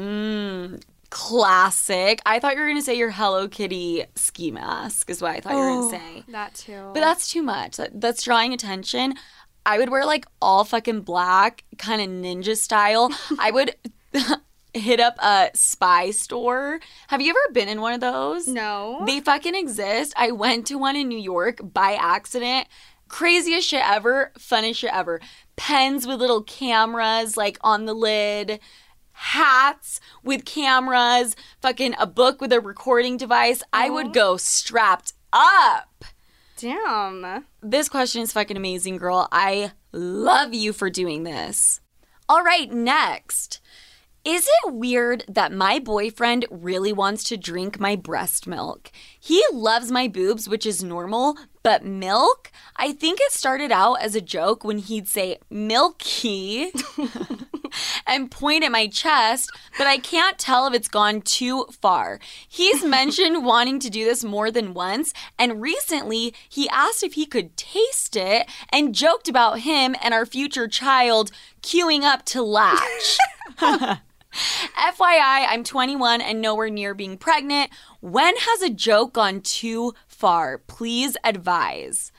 Classic. I thought you were going to say your Hello Kitty ski mask is what I thought you were going to say. That too. But that's too much. That's drawing attention. I would wear like all fucking black, kind of ninja style. I would hit up a spy store. Have you ever been in one of those? No. They fucking exist. I went to one in New York by accident. Craziest shit ever. Funnest shit ever. Pens with little cameras like on the lid. Hats with cameras, fucking a book with a recording device. I would go strapped up. Damn. This question is fucking amazing, girl. I love you for doing this. All right, next. Is it weird that my boyfriend really wants to drink my breast milk? He loves my boobs, which is normal, but milk? I think it started out as a joke when he'd say, milky, and point at my chest, but I can't tell if it's gone too far. He's mentioned wanting to do this more than once, and recently he asked if he could taste it and joked about him and our future child queuing up to latch. FYI, I'm 21 and nowhere near being pregnant. When has a joke gone too far? Please advise.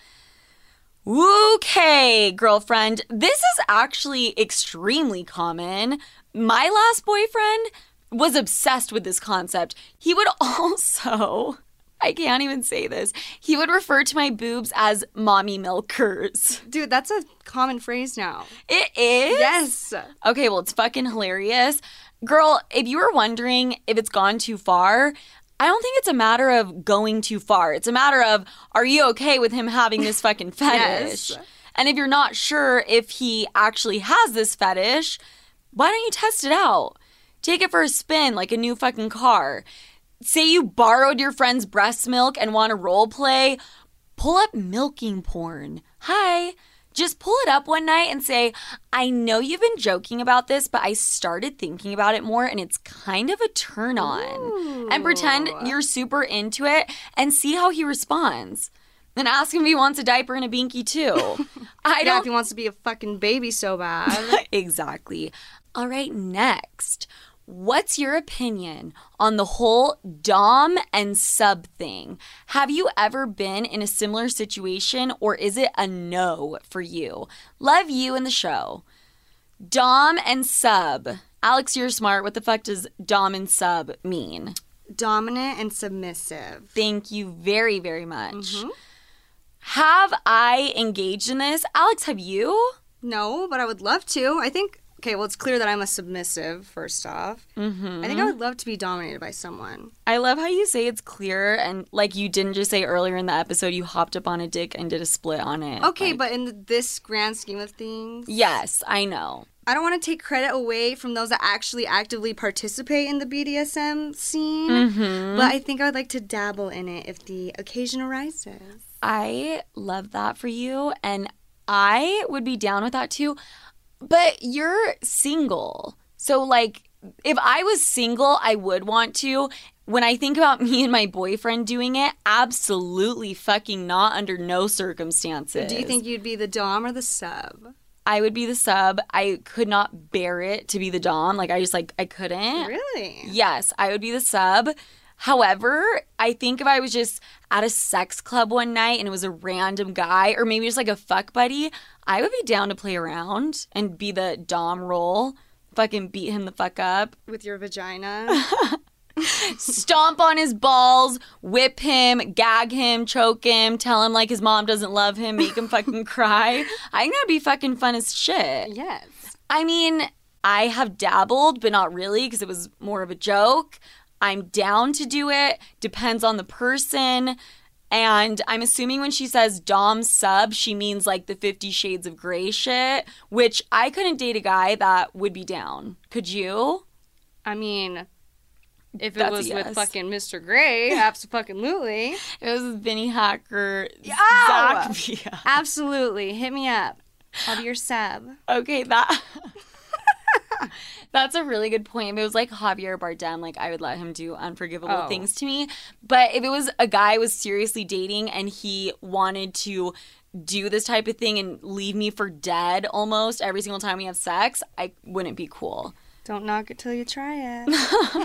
Okay, girlfriend. This is actually extremely common. My last boyfriend was obsessed with this concept. He would also I can't even say this. He would refer to my boobs as mommy milkers. Dude, that's a common phrase now. It is? Yes. Okay, well, it's fucking hilarious. Girl, if you were wondering if it's gone too far, I don't think it's a matter of going too far. It's a matter of, are you okay with him having this fucking fetish? Yes. And if you're not sure if he actually has this fetish, why don't you test it out? Take it for a spin like a new fucking car. Say you borrowed your friend's breast milk and want to role play, pull up milking porn. Hi. Just pull it up one night and say, I know you've been joking about this, but I started thinking about it more and it's kind of a turn on. Ooh. And pretend you're super into it and see how he responds. Then ask him if he wants a diaper and a binky too. Yeah, if he wants to be a fucking baby so bad. Exactly. All right, next. What's your opinion on the whole dom and sub thing? Have you ever been in a similar situation, or is it a no for you? Love you in the show. Dom and sub. Alex, you're smart. What the fuck does dom and sub mean? Dominant and submissive. Thank you very, very much. Mm-hmm. Have I engaged in this? Alex, have you? No, but I would love to. I think, okay, well, it's clear that I'm a submissive, first off. I think I would love to be dominated by someone. I love how you say it's clear and like you didn't just say earlier in the episode you hopped up on a dick and did a split on it. Okay, Like, but in this grand scheme of things, yes, I know. I don't want to take credit away from those that actually actively participate in the BDSM scene, but I think I would like to dabble in it if the occasion arises. I love that for you and I would be down with that too. But you're single. So like if I was single, I would want to. When I think about me and my boyfriend doing it, absolutely fucking not, under no circumstances. Do you think you'd be the dom or the sub? I would be the sub. I could not bear it to be the dom. Like I couldn't. Really? Yes, I would be the sub. However, I think if I was just at a sex club one night and it was a random guy or maybe just like a fuck buddy, I would be down to play around and be the dom role. Fucking beat him the fuck up. With your vagina? Stomp on his balls, whip him, gag him, choke him, tell him like his mom doesn't love him, make him fucking cry. I think that'd be fucking fun as shit. Yes. I mean, I have dabbled, but not really because it was more of a joke. I'm down to do it. Depends on the person. And I'm assuming when she says dom sub, she means like the 50 Shades of Grey shit, which I couldn't date a guy that would be down. Could you? I mean, if it That's a was yes. with fucking Mr. Grey, absolutely. It was Vinny Hacker. Ow! Zach. Yeah. Absolutely. Hit me up. I'll be your sub. Okay, that's a really good point. If it was like Javier Bardem, like I would let him do unforgivable things to me. But if it was a guy I was seriously dating and he wanted to do this type of thing and leave me for dead almost every single time we have sex, I wouldn't be cool. Don't knock it till you try it.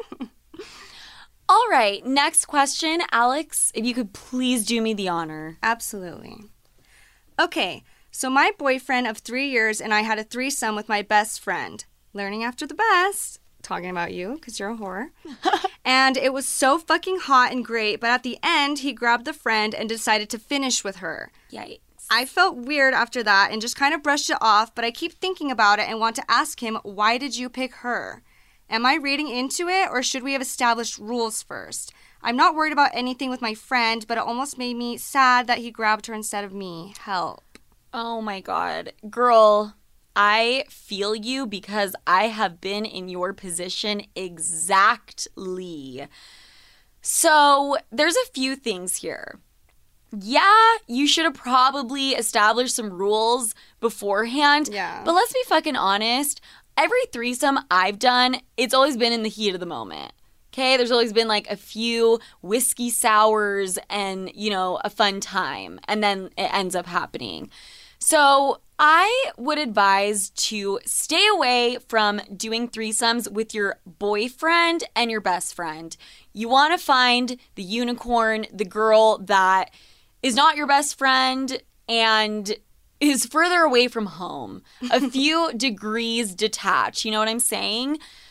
All right, next question. Alex, if you could please do me the honor. Absolutely. Okay, so my boyfriend of 3 years and I had a threesome with my best friend. Learning after the best. Talking about you, because you're a whore. And it was so fucking hot and great, but at the end, he grabbed the friend and decided to finish with her. Yikes. I felt weird after that and just kind of brushed it off, but I keep thinking about it and want to ask him, why did you pick her? Am I reading into it, or should we have established rules first? I'm not worried about anything with my friend, but it almost made me sad that he grabbed her instead of me. Help. Oh my God. Girl, I feel you because I have been in your position exactly. So there's a few things here. Yeah, you should have probably established some rules beforehand. Yeah. But let's be fucking honest. Every threesome I've done, it's always been in the heat of the moment. Okay? There's always been like a few whiskey sours and, you know, a fun time. And then it ends up happening. So I would advise to stay away from doing threesomes with your boyfriend and your best friend. You want to find the unicorn, the girl that is not your best friend and is further away from home, a few degrees detached. You know what I'm saying?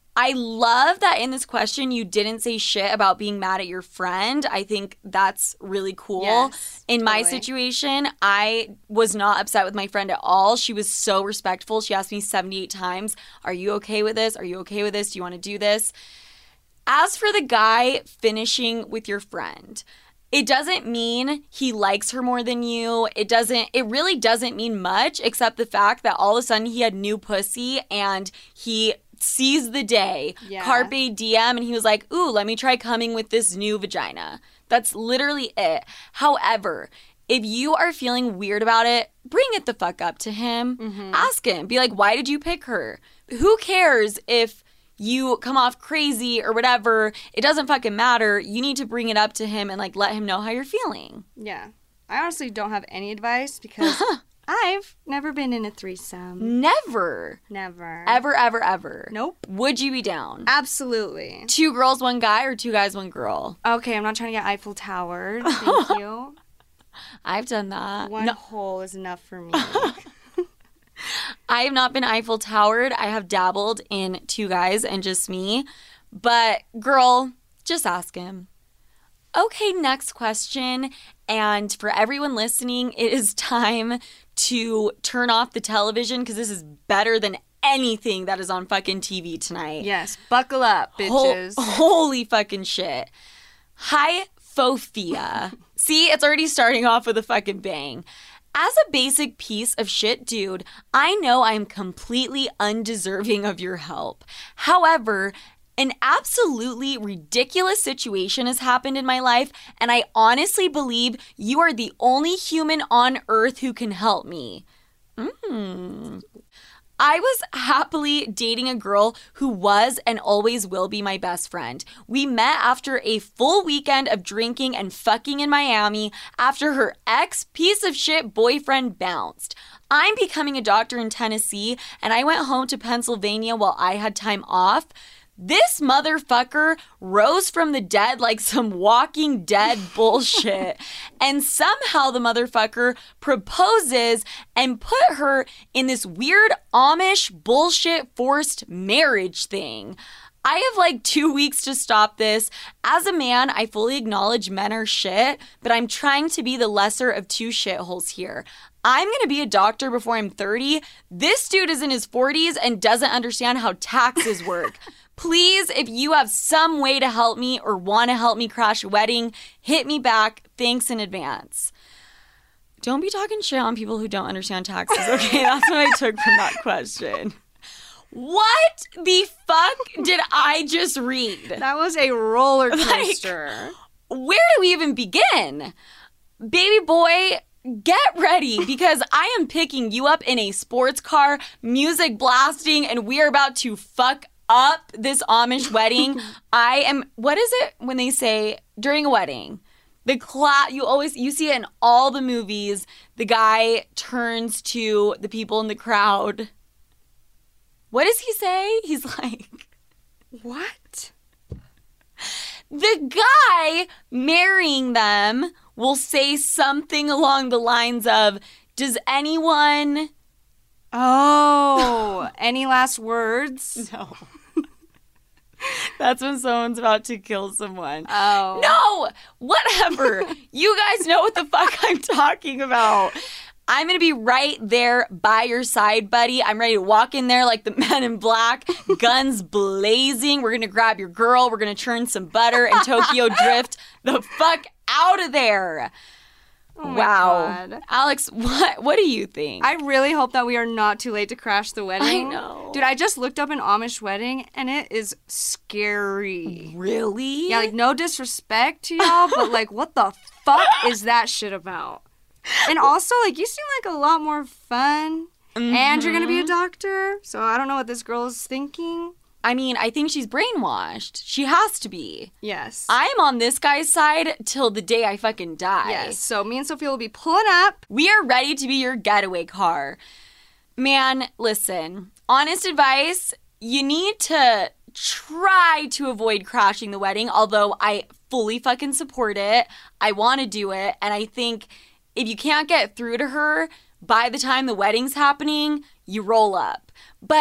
I love that in this question you didn't say shit about being mad at your friend. I think that's really cool. Yes, in my totally. situation, I was not upset with my friend at all. She was so respectful. She asked me 78 times, "Are you okay with this? Are you okay with this? Do you want to do this?" As for the guy finishing with your friend, it doesn't mean he likes her more than you. It really doesn't mean much, except the fact that all of a sudden he had new pussy and he seized the day. Yeah. Carpe diem, and he was like, "Ooh, let me try coming with this new vagina." That's literally it. However, if you are feeling weird about it, bring it the fuck up to him. Ask him. Be like, "Why did you pick her?" Who cares if you come off crazy or whatever? It doesn't fucking matter. You need to bring it up to him and like let him know how you're feeling. Yeah. I honestly don't have any advice because I've never been in a threesome. Never. Never. Ever, ever, ever. Nope. Would you be down? Absolutely. 2 girls, 1 guy, or 2 guys, 1 girl? Okay, I'm not trying to get Eiffel Towered. Thank you. I've done that. One No, hole is enough for me. I have not been Eiffel Towered. I have dabbled in 2 guys and just me. But girl, just ask him. Okay, next question. And for everyone listening, it is time to turn off the television because this is better than anything that is on fucking TV tonight. Yes, buckle up, bitches. Holy fucking shit. Hi, Fofia. See, it's already starting off with a fucking bang. As a basic piece of shit dude, I know I'm completely undeserving of your help. However, an absolutely ridiculous situation has happened in my life, and I honestly believe you are the only human on earth who can help me. I was happily dating a girl who was and always will be my best friend. We met after a full weekend of drinking and fucking in Miami after her ex-piece of shit boyfriend bounced. I'm becoming a doctor in Tennessee, and I went home to Pennsylvania while I had time off. This motherfucker rose from the dead like some Walking Dead bullshit. And somehow the motherfucker proposes and put her in this weird Amish bullshit forced marriage thing. I have like 2 weeks to stop this. As a man, I fully acknowledge men are shit, but I'm trying to be the lesser of 2 shitholes here. I'm going to be a doctor before I'm 30. This dude is in his 40s and doesn't understand how taxes work. Please, if you have some way to help me or want to help me crash a wedding, hit me back. Thanks in advance. Don't be talking shit on people who don't understand taxes, okay? That's what I took from that question. What the fuck did I just read? That was a roller coaster. Where do we even begin? Baby boy, get ready because I am picking you up in a sports car, music blasting, and we are about to fuck up this Amish wedding. What is it when they say during a wedding? You see it in all the movies. The guy turns to the people in the crowd. What does he say? He's like, What? the guy marrying them will say something along the lines of, "Does anyone..." Oh, any last words? No. That's when someone's about to kill someone. Oh. No! Whatever. You guys know what the fuck I'm talking about. I'm going to be right there by your side, buddy. I'm ready to walk in there like the Men in Black, guns blazing. We're going to grab your girl. We're going to churn some butter and Tokyo drift the fuck out of there. Oh my Wow. God. Alex, what do you think? I really hope that we are not too late to crash the wedding. I know. Dude, I just looked up an Amish wedding and it is scary. Really? Yeah, like no disrespect to y'all, but like what the fuck is that shit about? And also, like, you seem like a lot more fun. And you're gonna be a doctor, so I don't know what this girl is thinking. I mean, I think she's brainwashed. She has to be. Yes. I'm on this guy's side till the day I fucking die. Yes, so me and Sophia will be pulling up. We are ready to be your getaway car. Man, listen, honest advice, you need to try to avoid crashing the wedding, although I fully fucking support it. I want to do it, and I think if you can't get through to her by the time the wedding's happening, you roll up. But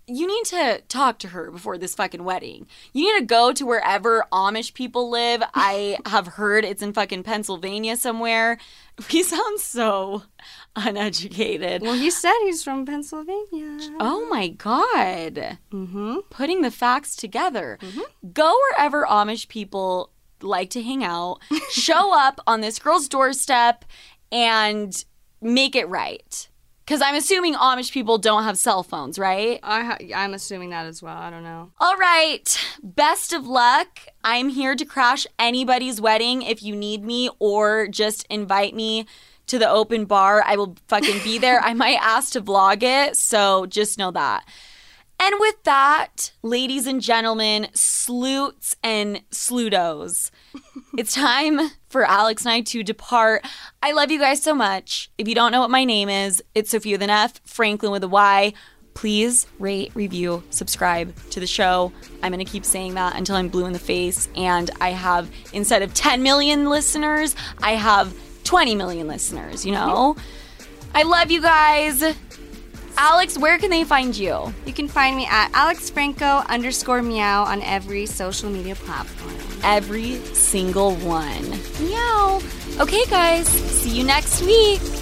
you need to talk to her before this fucking wedding. You need to go to wherever Amish people live. I have heard it's in fucking Pennsylvania somewhere. We sound so uneducated. Well, he said he's from Pennsylvania. Oh my God. Mm-hmm. Putting the facts together. Mm-hmm. Go wherever Amish people like to hang out. Show up on this girl's doorstep and make it right. Because I'm assuming Amish people don't have cell phones, right? I'm assuming that as well. I don't know. All right. Best of luck. I'm here to crash anybody's wedding if you need me, or just invite me to the open bar. I will fucking be there. I might ask to vlog it, so just know that. And with that, ladies and gentlemen, sleuts and slutos, it's time for Alex and I to depart. I love you guys so much. If you don't know what my name is, it's Sophia with an F, Franklin with a Y. Please rate, review, subscribe to the show. I'm going to keep saying that until I'm blue in the face. And I have, instead of 10 million listeners, I have 20 million listeners, you know? I love you guys. Alex, where can they find you? You can find me at AlexFranco_meow on every social media platform. Every single one. Meow. Okay, guys. See you next week.